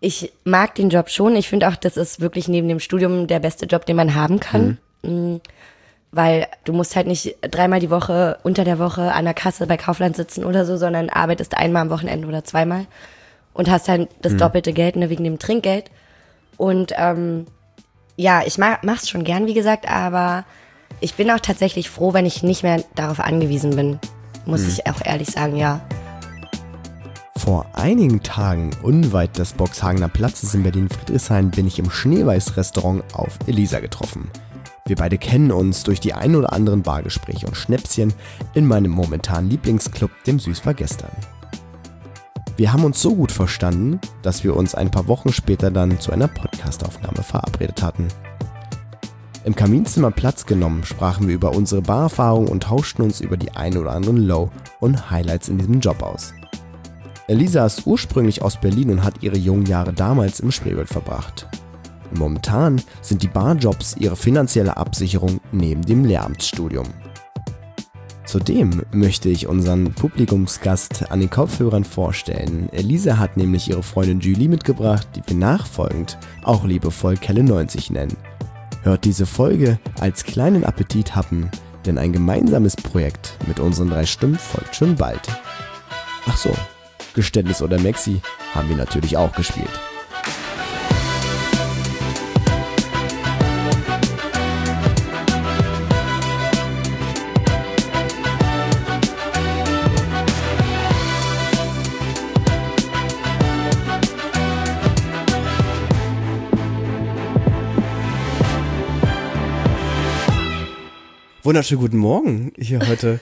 Ich mag den Job schon. Ich finde auch, das ist wirklich neben dem Studium der beste Job, den man haben kann. Weil du musst halt nicht 3-mal die Woche unter der Woche an der Kasse bei Kaufland sitzen oder so, sondern arbeitest einmal am Wochenende oder 2-mal und hast halt das doppelte Geld, ne, wegen dem Trinkgeld. Und ja, ich mach's schon gern, wie gesagt, aber ich bin auch tatsächlich froh, wenn ich nicht mehr darauf angewiesen bin. Muss ich auch ehrlich sagen, ja. Vor einigen Tagen unweit des Boxhagener Platzes in Berlin-Friedrichshain bin ich im Schneeweiß-Restaurant auf Elisa getroffen. Wir beide kennen uns durch die ein oder anderen Bargespräche und Schnäpschen in meinem momentanen Lieblingsclub, dem Süß war gestern. Wir haben uns so gut verstanden, dass wir uns ein paar Wochen später dann zu einer Podcastaufnahme verabredet hatten. Im Kaminzimmer Platz genommen, sprachen wir über unsere Barerfahrung und tauschten uns über die ein oder anderen Low- und Highlights in diesem Job aus. Elisa ist ursprünglich aus Berlin und hat ihre jungen Jahre damals im Spreewald verbracht. Momentan sind die Barjobs ihre finanzielle Absicherung neben dem Lehramtsstudium. Zudem möchte ich unseren Publikumsgast an den Kopfhörern vorstellen. Elisa hat nämlich ihre Freundin Julie mitgebracht, die wir nachfolgend auch liebevoll Kelle90 nennen. Hört diese Folge als kleinen Appetithappen, denn ein gemeinsames Projekt mit unseren 3 Stimmen folgt schon bald. Ach so, Geständnis oder Maxi haben wir natürlich auch gespielt. Wunderschönen guten Morgen hier heute.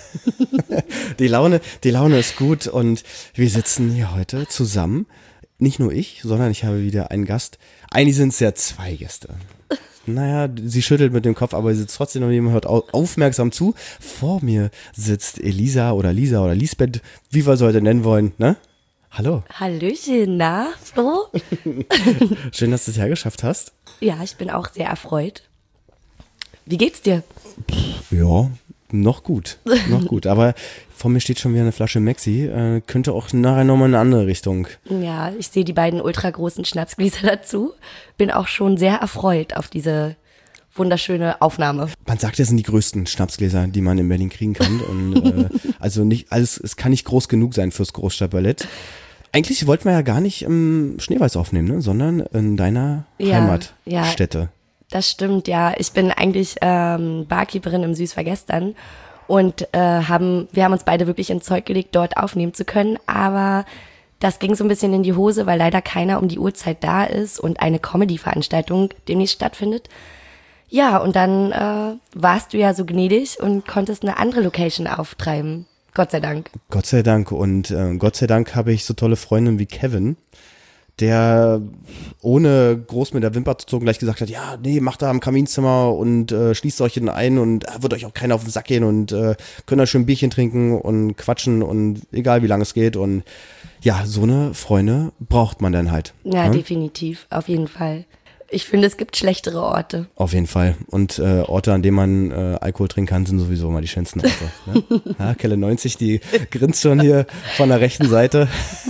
Die Laune ist gut und wir sitzen hier heute zusammen. Nicht nur ich, sondern ich habe wieder einen Gast. Eigentlich sind es ja 2 Gäste. Naja, sie schüttelt mit dem Kopf, aber sie sitzt trotzdem noch jemand, hört aufmerksam zu. Vor mir sitzt Elisa oder Lisa oder Lisbeth, wie wir sie heute nennen wollen, ne? Hallo. Hallöchen, na, Flo? Schön, dass du es hergeschafft hast. Ja, ich bin auch sehr erfreut. Wie geht's dir? Ja, noch gut. Aber vor mir steht schon wieder eine Flasche Maxi. Könnte auch nachher nochmal in eine andere Richtung. Ja, ich sehe die beiden ultra großen Schnapsgläser dazu. Bin auch schon sehr erfreut auf diese wunderschöne Aufnahme. Man sagt, das sind die größten Schnapsgläser, die man in Berlin kriegen kann. Und also nicht alles, es kann nicht groß genug sein fürs Großstadtballett. Eigentlich wollten wir ja gar nicht im Schneeweiß aufnehmen, ne? Sondern in deiner Heimatstätte. Ja. Das stimmt, ja. Ich bin eigentlich Barkeeperin im Süß war gestern und wir haben uns beide wirklich ins Zeug gelegt, dort aufnehmen zu können, aber das ging so ein bisschen in die Hose, weil leider keiner um die Uhrzeit da ist und eine Comedy-Veranstaltung demnächst stattfindet. Ja, und dann warst du ja so gnädig und konntest eine andere Location auftreiben. Gott sei Dank. Gott sei Dank und Gott sei Dank habe ich so tolle Freundinnen wie Kevin, der ohne groß mit der Wimper zu zucken gleich gesagt hat, ja, nee, macht da im Kaminzimmer und schließt euch ein und wird euch auch keiner auf den Sack gehen und könnt da schön ein Bierchen trinken und quatschen und egal wie lange es geht und ja, so eine Freunde braucht man dann halt. Ja, definitiv, auf jeden Fall. Ich finde, es gibt schlechtere Orte. Auf jeden Fall. Und Orte, an denen man Alkohol trinken kann, sind sowieso immer die schönsten Orte. Ne? Ja, Kelle90, die grinst schon hier von der rechten Seite.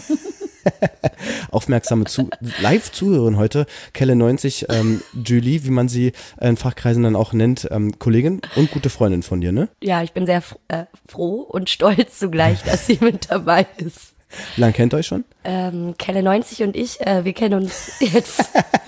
Aufmerksame Live-Zuhörerin heute, Kelle90, Julie, wie man sie in Fachkreisen dann auch nennt, Kollegin und gute Freundin von dir, ne? Ja, ich bin sehr froh und stolz zugleich, dass sie mit dabei ist. Wie lange kennt ihr euch schon? Kelle90 und ich, wir kennen uns jetzt.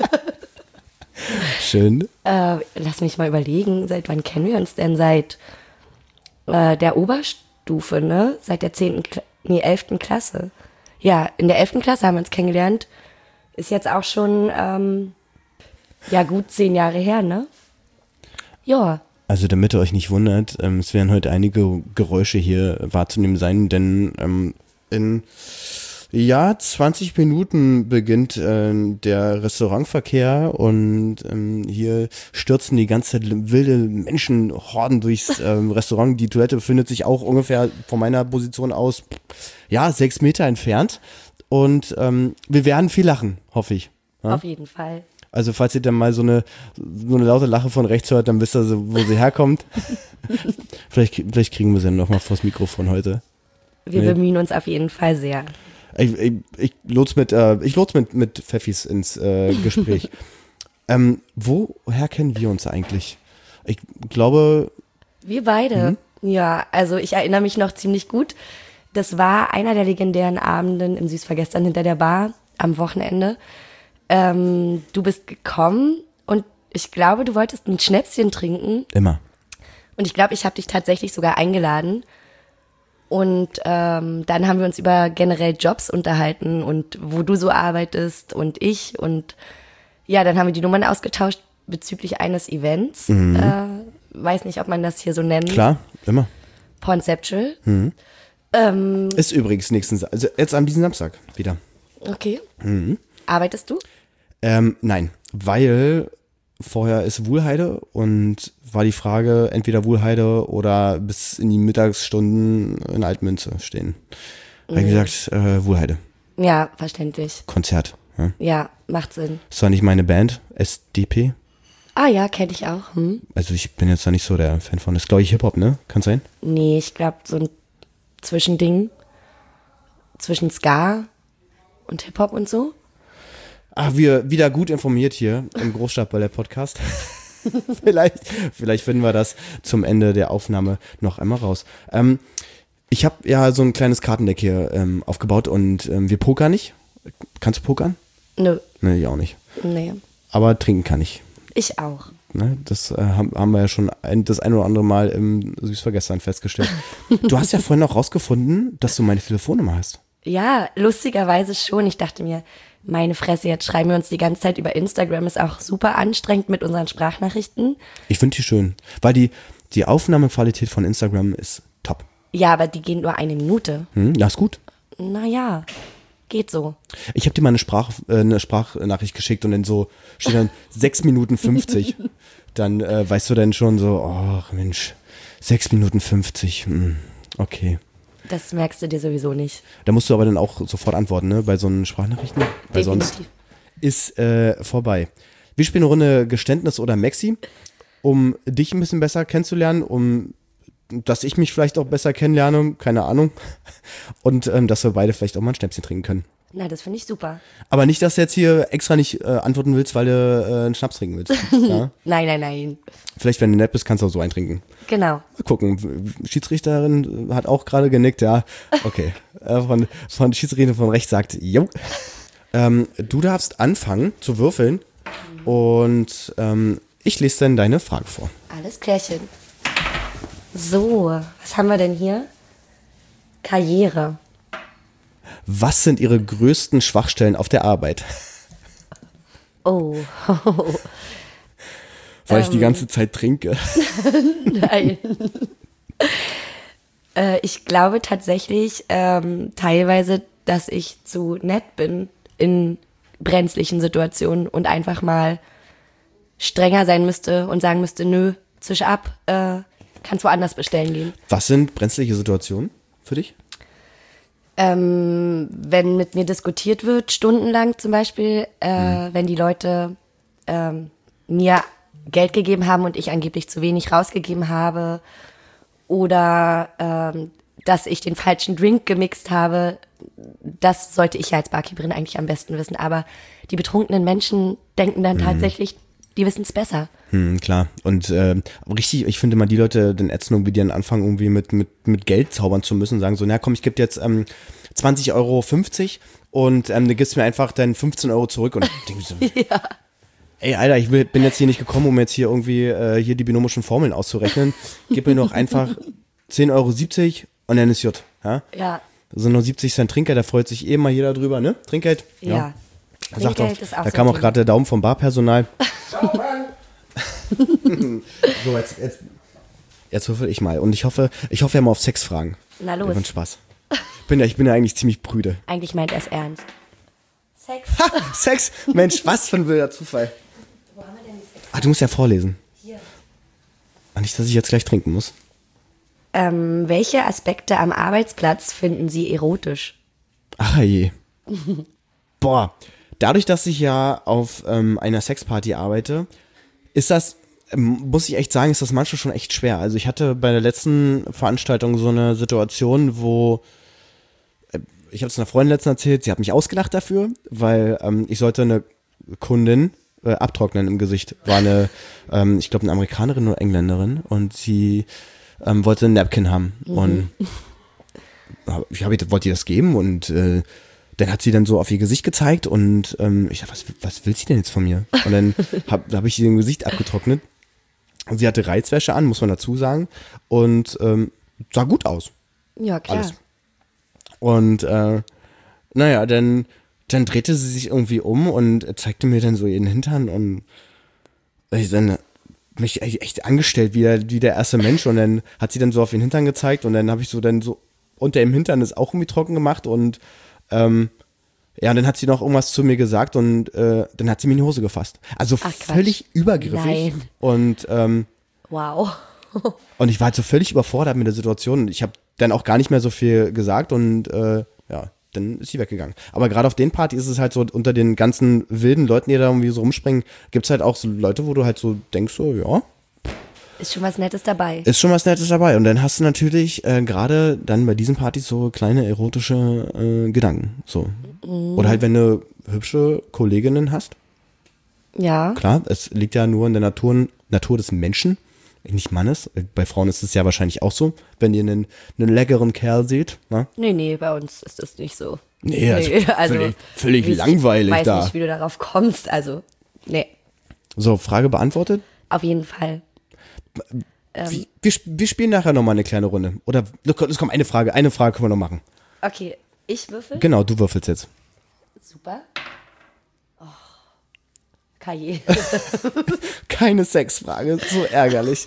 Schön. Lass mich mal überlegen, seit wann kennen wir uns denn? Seit der Oberstufe, ne? Seit der 11. Klasse. Ja, in der 11. Klasse haben wir uns kennengelernt. Ist jetzt auch schon, gut 10 Jahre her, ne? Ja. Also damit ihr euch nicht wundert, es werden heute einige Geräusche hier wahrzunehmen sein, denn in 20 Minuten beginnt der Restaurantverkehr und hier stürzen die ganze Zeit wilde Menschenhorden durchs Restaurant. Die Toilette befindet sich auch ungefähr von meiner Position aus 6 Meter entfernt und wir werden viel lachen, hoffe ich. Ja? Auf jeden Fall. Also falls ihr dann mal so eine laute Lache von rechts hört, dann wisst ihr, wo sie herkommt. vielleicht kriegen wir sie dann nochmal vors Mikrofon heute. Wir bemühen uns auf jeden Fall sehr. Ich lot's mit Pfeffis ins Gespräch. Woher kennen wir uns eigentlich? Ich glaube... Wir beide. Ja, also ich erinnere mich noch ziemlich gut. Das war einer der legendären Abenden im Süßvergestern hinter der Bar am Wochenende. Du bist gekommen und ich glaube, du wolltest ein Schnäpschen trinken. Immer. Und ich glaube, ich habe dich tatsächlich sogar eingeladen. Und dann haben wir uns über generell Jobs unterhalten und wo du so arbeitest und ich. Und ja, dann haben wir die Nummern ausgetauscht bezüglich eines Events. Weiß nicht, ob man das hier so nennt. Klar, immer. Pornceptual. Ist übrigens also jetzt an diesem Samstag wieder. Okay. Arbeitest du? Nein, weil vorher ist Wuhlheide und war die Frage, entweder Wuhlheide oder bis in die Mittagsstunden in Altmünze stehen. Habe ich gesagt, Wuhlheide. Ja, verständlich. Konzert. Ja. Ja, macht Sinn. Das war nicht meine Band, SDP. Ah ja, kenne ich auch. Also ich bin jetzt da nicht so der Fan von. Das ist, glaube ich, Hip-Hop, ne? Kann sein? Nee, ich glaube so ein Zwischending zwischen Ska und Hip-Hop und so. Wir wieder gut informiert hier im Großstadtballett-Podcast. vielleicht finden wir das zum Ende der Aufnahme noch einmal raus. Ich habe ja so ein kleines Kartendeck hier aufgebaut und wir pokern nicht. Kannst du pokern? Nö. Nee, ich auch nicht. Nee. Aber trinken kann ich. Ich auch. Ne, das haben wir ja schon das ein oder andere Mal im Süßvergestern festgestellt. Du hast ja vorhin auch rausgefunden, dass du meine Telefonnummer hast. Ja, lustigerweise schon. Ich dachte mir, meine Fresse, jetzt schreiben wir uns die ganze Zeit über Instagram. Ist auch super anstrengend mit unseren Sprachnachrichten. Ich finde die schön, weil die Aufnahmequalität von Instagram ist top. Ja, aber die gehen nur 1 Minute. Ja, ist gut. Naja, geht so. Ich habe dir mal eine Sprachnachricht geschickt und dann so steht dann 6 Minuten 50. Dann weißt du dann schon so, oh Mensch, 6 Minuten 50, okay. Das merkst du dir sowieso nicht. Da musst du aber dann auch sofort antworten, ne, bei so einen Sprachnachrichten, weil sonst ist vorbei. Wir spielen eine Runde Geständnis oder Maxi, um dich ein bisschen besser kennenzulernen, dass ich mich vielleicht auch besser kennenlerne, keine Ahnung. Und dass wir beide vielleicht auch mal ein Schnäpschen trinken können. Na, das finde ich super. Aber nicht, dass du jetzt hier extra nicht antworten willst, weil du einen Schnaps trinken willst. Ja? Nein. Vielleicht, wenn du nett bist, kannst du auch so einen trinken. Genau. Mal gucken. Schiedsrichterin hat auch gerade genickt, ja. Okay. Von Schiedsrichterin von Rechts sagt, jo. Du darfst anfangen zu würfeln und ich lese dann deine Frage vor. Alles klärchen. So, was haben wir denn hier? Karriere. Was sind Ihre größten Schwachstellen auf der Arbeit? Oh. Weil ich die ganze Zeit trinke. Nein. Ich glaube tatsächlich teilweise, dass ich zu nett bin in brenzlichen Situationen und einfach mal strenger sein müsste und sagen müsste, nö, zisch ab, kannst woanders bestellen gehen. Was sind brenzliche Situationen für dich? Wenn mit mir diskutiert wird, stundenlang zum Beispiel, wenn die Leute mir Geld gegeben haben und ich angeblich zu wenig rausgegeben habe oder dass ich den falschen Drink gemixt habe, das sollte ich ja als Barkeeperin eigentlich am besten wissen. Aber die betrunkenen Menschen denken dann tatsächlich, die wissen es besser. Klar. Und richtig, ich finde mal, die Leute dann ätzen irgendwie, die dann anfangen, irgendwie mit Geld zaubern zu müssen, sagen so, na komm, ich gebe dir jetzt 20,50 Euro und dann gibst du mir einfach dann 15 Euro zurück und ich denke so, Ja. ey, Alter, bin jetzt hier nicht gekommen, um jetzt hier irgendwie hier die binomischen Formeln auszurechnen. Gib mir doch einfach 10,70 Euro und dann ist Jut. Ja? Ja. Das sind nur 70 Cent Trinkgeld, da freut sich eh mal jeder drüber, ne? Trinkgeld? Ja. Sagt auch, Trinkgeld ist auch da so kam ein auch Ding. gerade der Daumen vom Barpersonal. So, jetzt würfel ich mal. Und ich hoffe, wir haben auf Sexfragen. Na los. Wir haben Spaß. Ich bin ja eigentlich ziemlich prüde. Eigentlich meint er es ernst. Sex. Ha, Sex! Mensch, was für ein wilder Zufall. Wo haben wir denn die Sex? Ah, du musst ja vorlesen. Hier. Ach, nicht, dass ich jetzt gleich trinken muss. Welche Aspekte am Arbeitsplatz finden Sie erotisch? Ach je. Boah, dadurch, dass ich ja auf einer Sexparty arbeite, ist das, muss ich echt sagen, ist das manchmal schon echt schwer. Also ich hatte bei der letzten Veranstaltung so eine Situation, wo ich habe es einer Freundin letztens erzählt, sie hat mich ausgelacht dafür, weil ich sollte eine Kundin abtrocknen im Gesicht. War eine, ich glaube, eine Amerikanerin oder Engländerin und sie wollte einen Napkin haben. Und wollte ihr das geben und dann hat sie dann so auf ihr Gesicht gezeigt und ich dachte, was will sie denn jetzt von mir? Und dann hab ich ihr Gesicht abgetrocknet. Und sie hatte Reizwäsche an, muss man dazu sagen. Und sah gut aus. Ja, klar. Alles. Und naja, dann drehte sie sich irgendwie um und zeigte mir dann so ihren Hintern und ich dann mich echt angestellt wie der erste Mensch und dann hat sie dann so auf ihren Hintern gezeigt und dann habe ich so unter dem Hintern ist auch irgendwie trocken gemacht und ja, und dann hat sie noch irgendwas zu mir gesagt und dann hat sie mir in die Hose gefasst. Also völlig übergriffig. Nein. Und Wow. und ich war halt so völlig überfordert mit der Situation und ich habe dann auch gar nicht mehr so viel gesagt und ja, dann ist sie weggegangen. Aber gerade auf den Partys ist es halt so, unter den ganzen wilden Leuten, die da irgendwie so rumspringen, gibt es halt auch so Leute, wo du halt so denkst, so, ja. Ist schon was Nettes dabei. Ist schon was Nettes dabei. Und dann hast du natürlich gerade dann bei diesen Partys so kleine erotische Gedanken. So. Oder halt, wenn du hübsche Kolleginnen hast. Ja. Klar, es liegt ja nur in der Natur des Menschen, nicht Mannes. Bei Frauen ist es ja wahrscheinlich auch so, wenn ihr einen leckeren Kerl seht. Na? Nee, bei uns ist das nicht so. Nee, also völlig langweilig ich da. weiß nicht, wie du darauf kommst, also, nee. So, Frage beantwortet? Auf jeden Fall. Wir spielen nachher nochmal eine kleine Runde. Oder, es kommt eine Frage können wir noch machen. Okay, ich würfel? Genau, du würfelst jetzt. Super. Oh. Kaje. Keine Sexfrage, so ärgerlich.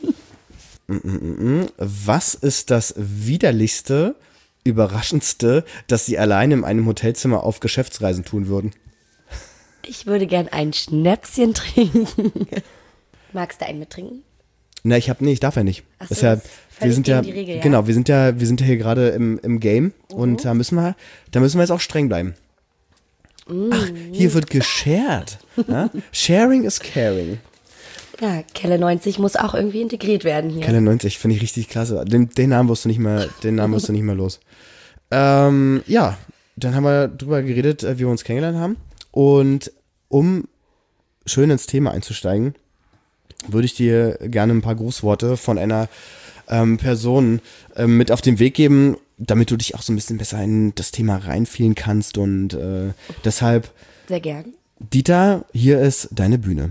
Was ist das widerlichste, überraschendste, das Sie alleine in einem Hotelzimmer auf Geschäftsreisen tun würden? Ich würde gern ein Schnäpschen trinken. Magst du einen mittrinken? Na, ich darf ja nicht. Ach so, Das ist ja, das ist wir sind ja, gegen die Regel, ja? genau, wir sind ja hier gerade im Game und da müssen wir jetzt auch streng bleiben. Ach, hier wird geshared. Ja? Sharing is caring. Ja, Kelle 90 muss auch irgendwie integriert werden hier. Kelle 90 finde ich richtig klasse. Den Namen wirst du nicht mehr los. Ja, dann haben wir drüber geredet, wie wir uns kennengelernt haben. Und um schön ins Thema einzusteigen, würde ich dir gerne ein paar Grußworte von einer Person mit auf den Weg geben, damit du dich auch so ein bisschen besser in das Thema reinfühlen kannst und deshalb Sehr gern. Dieter, hier ist deine Bühne.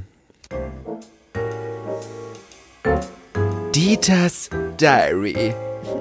Dieters Diary.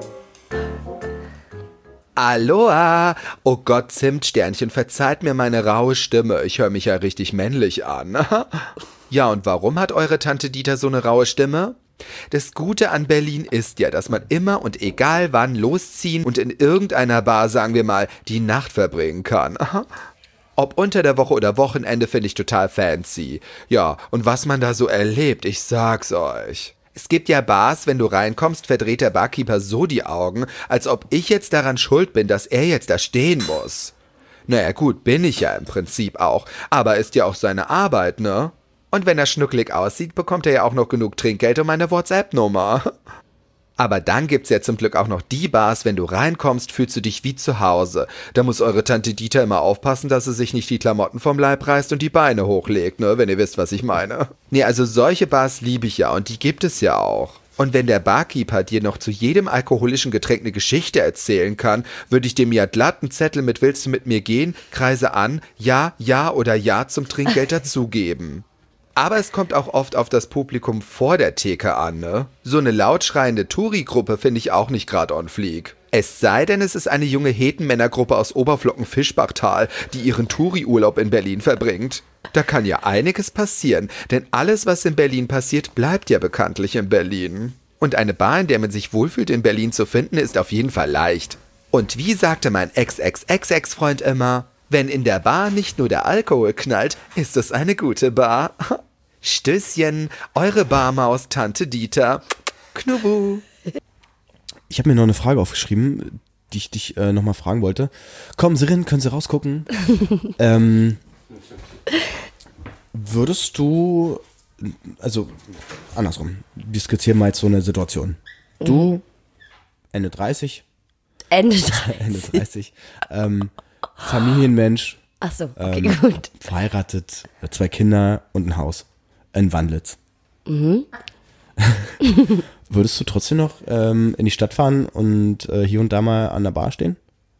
Aloha! Oh Gott, Zimtsternchen, verzeiht mir meine raue Stimme. Ich höre mich ja richtig männlich an. Ja, und warum hat eure Tante Dieter so eine raue Stimme? Das Gute an Berlin ist ja, dass man immer und egal wann losziehen und in irgendeiner Bar, sagen wir mal, die Nacht verbringen kann. Ob unter der Woche oder Wochenende, finde ich total fancy. Ja, und was man da so erlebt, ich sag's euch. Es gibt ja Bars, wenn du reinkommst, verdreht der Barkeeper so die Augen, als ob ich jetzt daran schuld bin, dass er jetzt da stehen muss. Naja gut, bin ich ja im Prinzip auch, aber ist ja auch seine Arbeit, ne? Und wenn er schnucklig aussieht, bekommt er ja auch noch genug Trinkgeld und meine WhatsApp-Nummer. Aber dann gibt's ja zum Glück auch noch die Bars, wenn du reinkommst, fühlst du dich wie zu Hause. Da muss eure Tante Dieter immer aufpassen, dass sie sich nicht die Klamotten vom Leib reißt und die Beine hochlegt, ne, wenn ihr wisst, was ich meine. Nee, also solche Bars liebe ich ja und die gibt es ja auch. Und wenn der Barkeeper dir noch zu jedem alkoholischen Getränk eine Geschichte erzählen kann, würde ich dem ja glatt einen Zettel mit "Willst du mit mir gehen?" Kreise an, ja, ja oder ja zum Trinkgeld dazugeben. Aber es kommt auch oft auf das Publikum vor der Theke an, ne? So eine lautschreiende Touri-Gruppe finde ich auch nicht gerade on fleek. Es sei denn, es ist eine junge Hetenmännergruppe aus Oberflocken-Fischbachtal, die ihren Touri-Urlaub in Berlin verbringt. Da kann ja einiges passieren, denn alles, was in Berlin passiert, bleibt ja bekanntlich in Berlin. Und eine Bar, in der man sich wohlfühlt, in Berlin zu finden, ist auf jeden Fall leicht. Und wie sagte mein Ex-Ex-Ex-Ex-Freund immer, wenn in der Bar nicht nur der Alkohol knallt, ist es eine gute Bar. Stößchen, eure Barmaus Tante Dieter. Knubbu. Ich habe mir noch eine Frage aufgeschrieben, die ich dich nochmal fragen wollte. Kommen Sie rein, können Sie rausgucken. Würdest du, also andersrum, wir skizzieren mal jetzt so eine Situation. Du, Ende 30. Ende 30. Ende 30. Familienmensch, Ach so, okay, gut. verheiratet, 2 Kinder und ein Haus in Wandlitz. Würdest du trotzdem noch in die Stadt fahren und hier und da mal an der Bar stehen?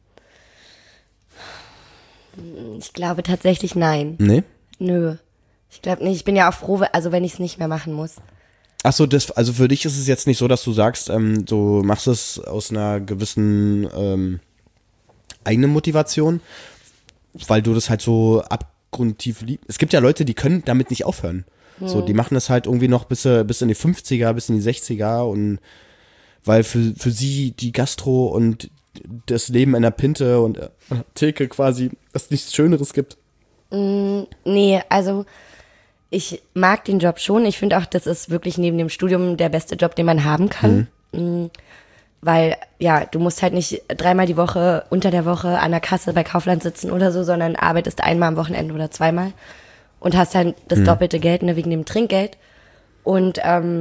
Ich glaube tatsächlich nein. Nee? Nö. Ich glaube nicht. Ich bin ja auch froh, also wenn ich es nicht mehr machen muss. Ach so, also für dich ist es jetzt nicht so, dass du sagst, du machst es aus einer gewissen eigenen Motivation, weil du das halt so abgrundtief liebst. Es gibt ja Leute, die können damit nicht aufhören. So, die machen das halt irgendwie noch bis in die 50er, bis in die 60er und weil für sie die Gastro und das Leben in der Pinte und Theke quasi es nichts Schöneres gibt. Nee, also ich mag den Job schon. Ich finde auch, das ist wirklich neben dem Studium der beste Job, den man haben kann. Weil, ja, du musst halt nicht 3-mal die Woche unter der Woche an der Kasse bei Kaufland sitzen oder so, sondern arbeitest einmal am Wochenende oder 2-mal und hast halt das doppelte Geld, ne, wegen dem Trinkgeld. Und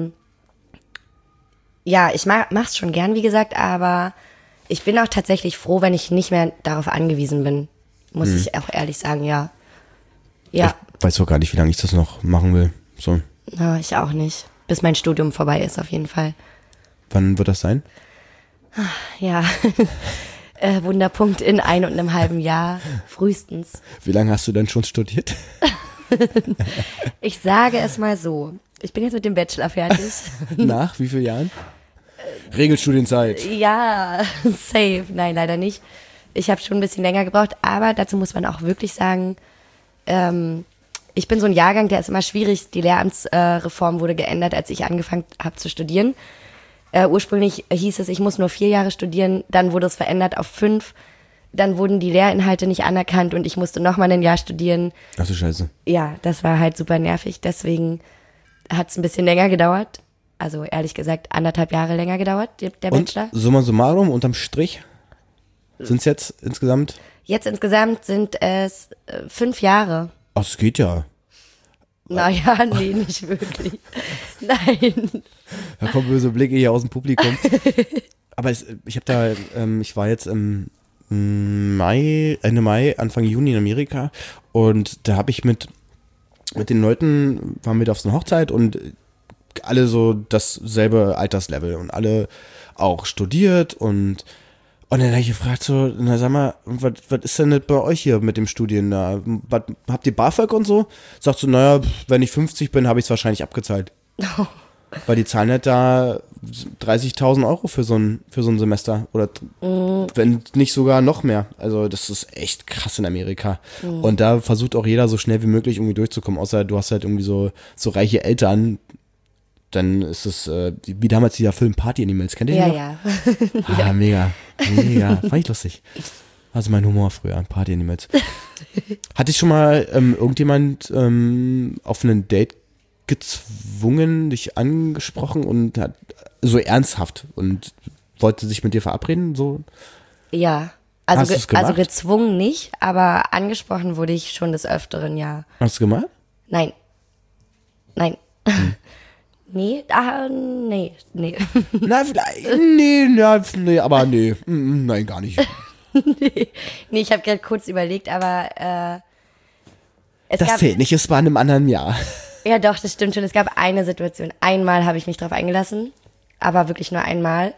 ja, ich mach's schon gern, wie gesagt, aber ich bin auch tatsächlich froh, wenn ich nicht mehr darauf angewiesen bin. Muss ich auch ehrlich sagen, ja. Ja. Ich weiß auch gar nicht, wie lange ich das noch machen will. So. Ja, ich auch nicht. Bis mein Studium vorbei ist, auf jeden Fall. Wann wird das sein? Ja, Wunderpunkt in 1,5 Jahr, frühestens. Wie lange hast du denn schon studiert? Ich sage es mal so. Ich bin jetzt mit dem Bachelor fertig. Nach wie vielen Jahren? Regelstudienzeit. Ja, safe. Nein, leider nicht. Ich habe schon ein bisschen länger gebraucht, aber dazu muss man auch wirklich sagen, ich bin so ein Jahrgang, der ist immer schwierig. Die Lehramtsreform wurde geändert, als ich angefangen habe zu studieren. Ursprünglich hieß es, ich muss nur 4 Jahre studieren, dann wurde es verändert auf 5. Dann wurden die Lehrinhalte nicht anerkannt und ich musste nochmal ein Jahr studieren. Ach du Scheiße. Ja, das war halt super nervig, deswegen hat es ein bisschen länger gedauert. Also ehrlich gesagt 1,5 Jahre länger gedauert, der Bachelor. Und summa summarum, unterm Strich, sind es jetzt insgesamt? Jetzt insgesamt sind es 5 Jahre. Ach, es geht ja. Naja, nee, nicht wirklich. Nein. Da kommen böse Blicke hier aus dem Publikum. Aber ich war jetzt im Ende Mai, Anfang Juni in Amerika und da habe ich mit den Leuten, waren wir auf so einer Hochzeit und alle so dasselbe Alterslevel und alle auch studiert und dann habe ich gefragt so, na sag mal, was ist denn das bei euch hier mit dem Studien da? Habt ihr BAföG und so? Sagt so, naja, wenn ich 50 bin, habe ich es wahrscheinlich abgezahlt. Weil die zahlen halt da 30.000 Euro für so ein Semester oder wenn nicht sogar noch mehr. Also das ist echt krass in Amerika. Und da versucht auch jeder so schnell wie möglich irgendwie durchzukommen, außer du hast halt irgendwie so reiche Eltern. Dann ist es wie damals dieser Film Party Animals. Kennt ihr den noch? Ja. Ah, mega. Fand ich lustig. Also mein Humor früher, Party Animals. Hat dich schon mal irgendjemand auf ein Date gezwungen, dich angesprochen und hat so ernsthaft und wollte sich mit dir verabreden? So? Ja. Hast du's gemacht? Also gezwungen nicht, aber angesprochen wurde ich schon des Öfteren, ja. Hast du gemacht? Nein. Nee, nee. Na, vielleicht. Nee, aber nee. Nein, gar nicht. Nee, ich habe gerade kurz überlegt, aber Das zählt nicht, es war in einem anderen Jahr. Ja, doch, das stimmt schon. Es gab eine Situation. Einmal habe ich mich drauf eingelassen, aber wirklich nur einmal.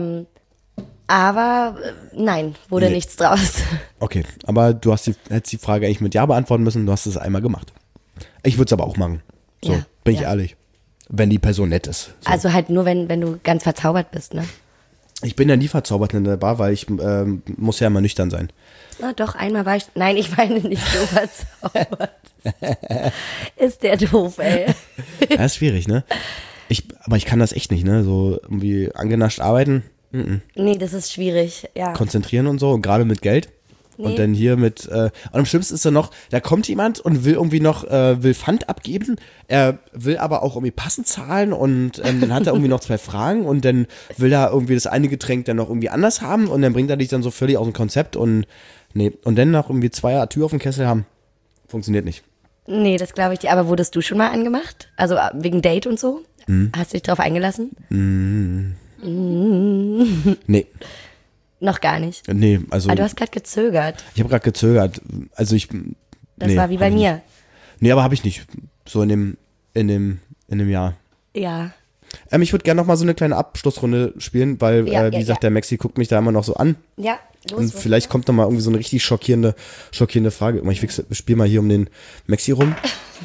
Aber nein, wurde nichts draus. Okay, aber du hättest die Frage eigentlich mit Ja beantworten müssen, du hast es einmal gemacht. Ich würde es aber auch machen. So, Ja, bin ich ja. ehrlich. Wenn die Person nett ist. So. Also halt nur, wenn du ganz verzaubert bist, ne? Ich bin ja nie verzaubert in der Bar, weil ich muss ja immer nüchtern sein. Na doch, einmal war ich. Nein, ich meine nicht so verzaubert. Ist der doof, ey. Das ist schwierig, ne? Aber ich kann das echt nicht, ne? So irgendwie angenascht arbeiten, Nee, das ist schwierig, ja. konzentrieren und so, und gerade mit Geld. Nee. Und dann hier mit, und am schlimmsten ist dann noch, da kommt jemand und will irgendwie noch, will Pfand abgeben, er will aber auch irgendwie passend zahlen und dann hat er irgendwie noch 2 Fragen und dann will er irgendwie das eine Getränk dann noch irgendwie anders haben und dann bringt er dich dann so völlig aus dem Konzept und und dann noch irgendwie 2 Atür auf dem Kessel haben. Funktioniert nicht. Nee, das glaube ich dir. Aber wurdest du schon mal angemacht? Also wegen Date und so? Hast du dich drauf eingelassen? Nee. Noch gar nicht. Nee, also. Aber du hast gerade gezögert. Ich habe gerade gezögert. Also Das war wie bei mir. Nee, aber habe ich nicht. So in dem Jahr. Ja. Ich würde gerne noch mal so eine kleine Abschlussrunde spielen, weil, wie gesagt, der Maxi guckt mich da immer noch so an. Ja, los. Und vielleicht kommt noch mal irgendwie so eine richtig schockierende Frage. Ich spiele mal hier um den Maxi rum.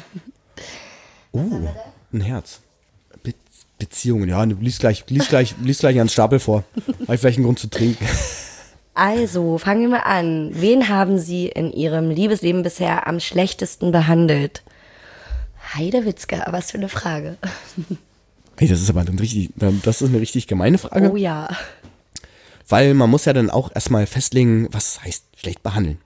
Ein Herz. Beziehungen, ja, du liest gleich einen Stapel vor. Habe ich vielleicht einen Grund zu trinken. Also, fangen wir mal an. Wen haben Sie in Ihrem Liebesleben bisher am schlechtesten behandelt? Heidewitzka, was für eine Frage. Hey, das ist eine richtig gemeine Frage. Oh ja. Weil man muss ja dann auch erstmal festlegen, was heißt schlecht behandeln.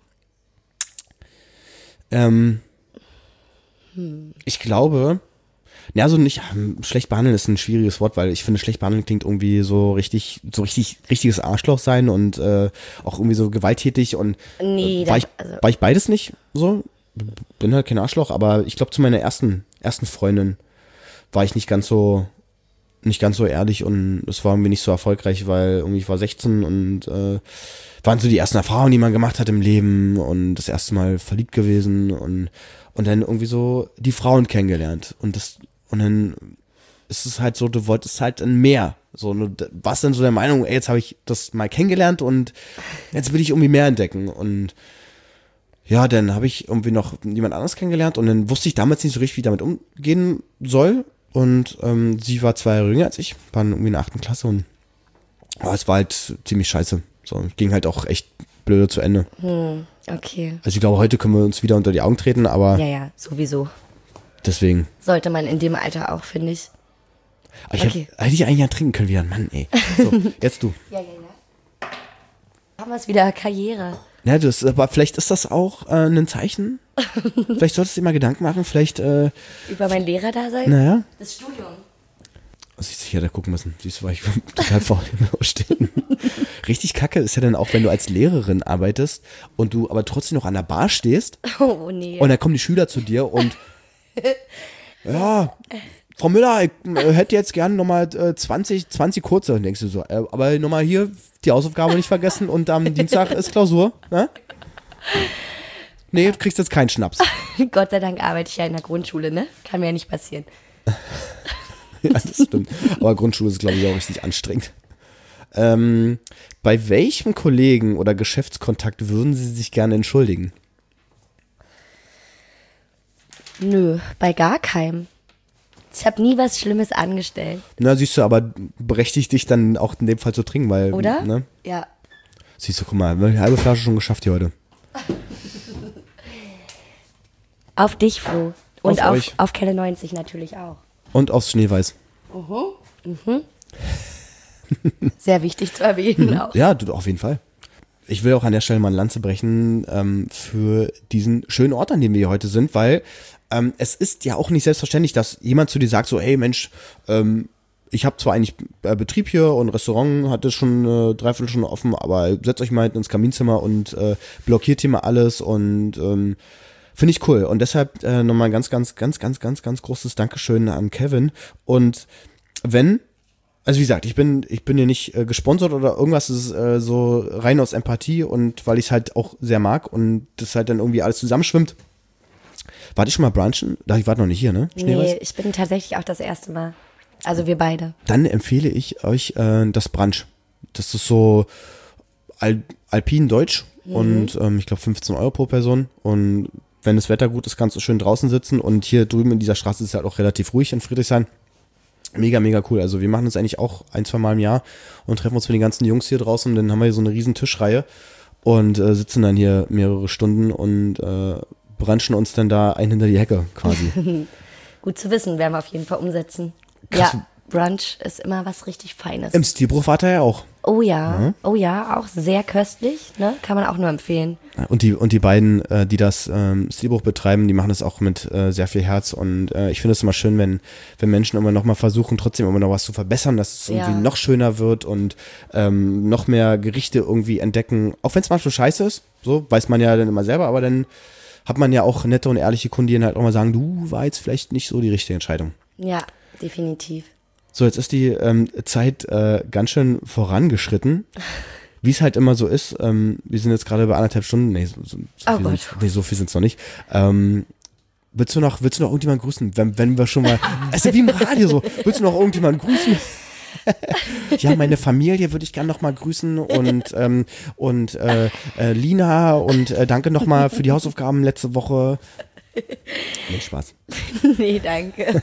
Ich glaube, schlecht behandeln ist ein schwieriges Wort, weil ich finde, schlecht behandeln klingt irgendwie so richtiges Arschloch sein und auch irgendwie so gewalttätig und Nee, war ich beides nicht so. Bin halt kein Arschloch, aber ich glaube, zu meiner ersten Freundin war ich nicht ganz so ehrlich und es war irgendwie nicht so erfolgreich, weil irgendwie ich war 16 und waren so die ersten Erfahrungen, die man gemacht hat im Leben und das erste Mal verliebt gewesen und dann irgendwie so die Frauen kennengelernt und dann ist es halt so, du wolltest halt dann mehr. So, du warst dann so der Meinung, ey, jetzt habe ich das mal kennengelernt und jetzt will ich irgendwie mehr entdecken und ja, dann habe ich irgendwie noch jemand anderes kennengelernt und dann wusste ich damals nicht so richtig, wie ich damit umgehen soll. Und sie war 2 Jahre jünger als ich, waren irgendwie in der 8. Klasse und es war halt ziemlich scheiße. So, ging halt auch echt blöde zu Ende. Okay. Also ich glaube, heute können wir uns wieder unter die Augen treten, aber Ja, sowieso. deswegen. Sollte man in dem Alter auch, finde ich. Hätte ich eigentlich ja trinken können wieder, Mann, ey. So, jetzt du. Ja. Haben wir es wieder, Karriere. Ja, aber vielleicht ist das auch ein Zeichen. Vielleicht solltest du dir mal Gedanken machen, vielleicht Über mein Lehrerdasein? naja. Das Studium. Muss ich sicher da gucken müssen. Siehst du, war ich total faul im Ausstehen. Richtig kacke ist ja dann auch, wenn du als Lehrerin arbeitest und du aber trotzdem noch an der Bar stehst Oh, nee. und dann kommen die Schüler zu dir und ja, Frau Müller, ich hätte jetzt gerne nochmal 20 kurze. Und denkst du so, aber nochmal hier die Hausaufgabe nicht vergessen und am Dienstag ist Klausur. Ne? Nee, du kriegst jetzt keinen Schnaps. Gott sei Dank arbeite ich ja in der Grundschule, ne? Kann mir ja nicht passieren. Ja, das stimmt. Aber Grundschule ist, glaube ich, auch richtig anstrengend. Bei welchem Kollegen oder Geschäftskontakt würden Sie sich gerne entschuldigen? Nö, bei gar keinem. Ich habe nie was Schlimmes angestellt. Na, siehst du, aber berechtigt dich dann auch in dem Fall zu trinken, weil, Oder? Ne? Ja. Siehst du, guck mal, eine halbe Flasche schon geschafft hier heute. Auf dich, Flo. Und Auf euch. auf Kelle 90 natürlich auch. Und aufs Schneeweiß. Sehr wichtig zu erwähnen auch. Ja, du, auf jeden Fall. Ich will auch an der Stelle mal eine Lanze brechen für diesen schönen Ort, an dem wir hier heute sind, weil es ist ja auch nicht selbstverständlich, dass jemand zu dir sagt so, hey Mensch, ich habe zwar eigentlich Betrieb hier und Restaurant hat es schon 3/4 Stunde offen, aber setzt euch mal ins Kaminzimmer und blockiert hier mal alles und finde ich cool. Und deshalb nochmal ein ganz großes Dankeschön an Kevin. Und also wie gesagt, ich bin hier nicht gesponsert oder irgendwas, es ist so rein aus Empathie und weil ich es halt auch sehr mag und das halt dann irgendwie alles zusammenschwimmt. Wart ihr schon mal brunchen? Ich war noch nicht hier, ne? Nee, ich bin tatsächlich auch das erste Mal. Also wir beide. Dann empfehle ich euch das Brunch. Das ist so alpin deutsch und ich glaube 15 Euro pro Person und wenn das Wetter gut ist, kannst du schön draußen sitzen und hier drüben in dieser Straße ist es halt auch relativ ruhig in Friedrichshain. Mega, mega cool. Also wir machen das eigentlich auch 1-2 Mal im Jahr und treffen uns mit den ganzen Jungs hier draußen und dann haben wir hier so eine riesen Tischreihe und sitzen dann hier mehrere Stunden und brunchen uns dann da ein hinter die Hecke quasi. Gut zu wissen, werden wir auf jeden Fall umsetzen. Krass. Ja, Brunch ist immer was richtig Feines. Im Stilbruch war er ja auch. Oh ja, auch sehr köstlich, ne? Kann man auch nur empfehlen. Und die beiden, die das Stilbruch betreiben, die machen das auch mit sehr viel Herz und ich finde es immer schön, wenn Menschen immer noch mal versuchen, trotzdem immer noch was zu verbessern, dass es irgendwie noch schöner wird und noch mehr Gerichte irgendwie entdecken, auch wenn es manchmal scheiße ist, so weiß man ja dann immer selber, aber dann hat man ja auch nette und ehrliche Kunden, die dann halt auch mal sagen, du, war jetzt vielleicht nicht so die richtige Entscheidung. Ja, definitiv. So, jetzt ist die Zeit ganz schön vorangeschritten. wie es halt immer so ist, wir sind jetzt gerade bei 1,5 Stunden, so viel sind es noch nicht. Willst du noch irgendjemanden grüßen, wenn wir schon mal, ist ja wie im Radio so, willst du noch irgendjemanden grüßen? Ja, meine Familie würde ich gerne noch mal grüßen und Lina und danke noch mal für die Hausaufgaben letzte Woche. Nee, Spaß. Nee, danke.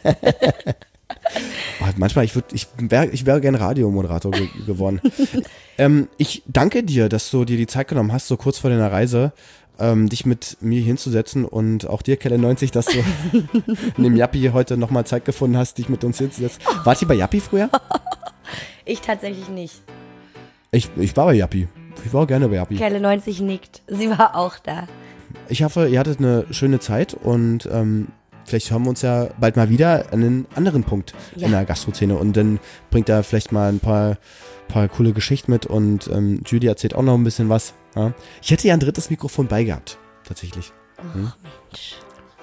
Manchmal, ich wäre gerne Radiomoderator geworden. Ich danke dir, dass du dir die Zeit genommen hast, so kurz vor deiner Reise, dich mit mir hinzusetzen und auch dir, Kelle90, dass du in dem Yappi heute nochmal Zeit gefunden hast, dich mit uns hinzusetzen. Wart ihr bei Yappi früher? Ich tatsächlich nicht. Ich war bei Yappi. Ich war auch gerne bei Yappi. Kelle90 nickt. Sie war auch da. Ich hoffe, ihr hattet eine schöne Zeit und vielleicht hören wir uns ja bald mal wieder an einen anderen Punkt in der Gastrozene und dann bringt er vielleicht mal ein paar coole Geschichten mit und Judy erzählt auch noch ein bisschen was. Ja? Ich hätte ja ein drittes Mikrofon beigehabt, tatsächlich. Mensch.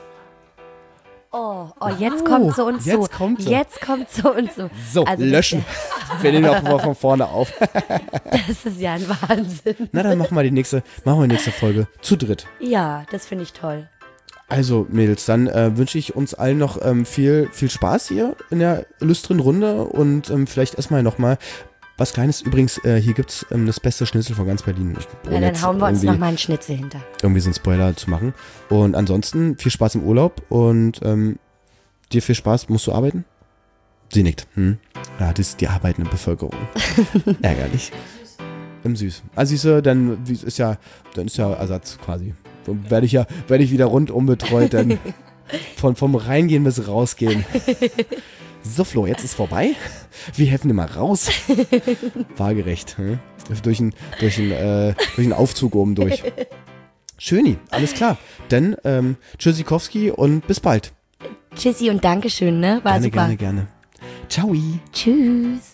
Oh, jetzt kommt so und so. Jetzt kommt so und so. So, also löschen. Wir nehmen noch von vorne auf. Das ist ja ein Wahnsinn. Na, dann machen wir die nächste Folge zu dritt. Ja, das finde ich toll. Also, Mädels, dann wünsche ich uns allen noch viel Spaß hier in der illustren Runde und vielleicht erstmal nochmal was Kleines. Übrigens, hier gibt's das beste Schnitzel von ganz Berlin. Dann hauen wir uns nochmal einen Schnitzel hinter. Irgendwie so einen Spoiler zu machen. Und ansonsten viel Spaß im Urlaub und dir viel Spaß. Musst du arbeiten? Sie nickt. Ja, das ist die arbeitende Bevölkerung. Ärgerlich. Im Süß. Also siehst du, dann ist ja Ersatz quasi. Dann werde ich wieder rundum betreut, dann vom Reingehen bis Rausgehen. So, Flo, jetzt ist vorbei. Wir helfen dir mal raus. Waagerecht. Durch einen Aufzug oben durch. Schöni, alles klar. Dann Tschüssikowski und bis bald. Tschüssi und Dankeschön, ne? War gerne, super. Gerne. Ciao. Tschüss.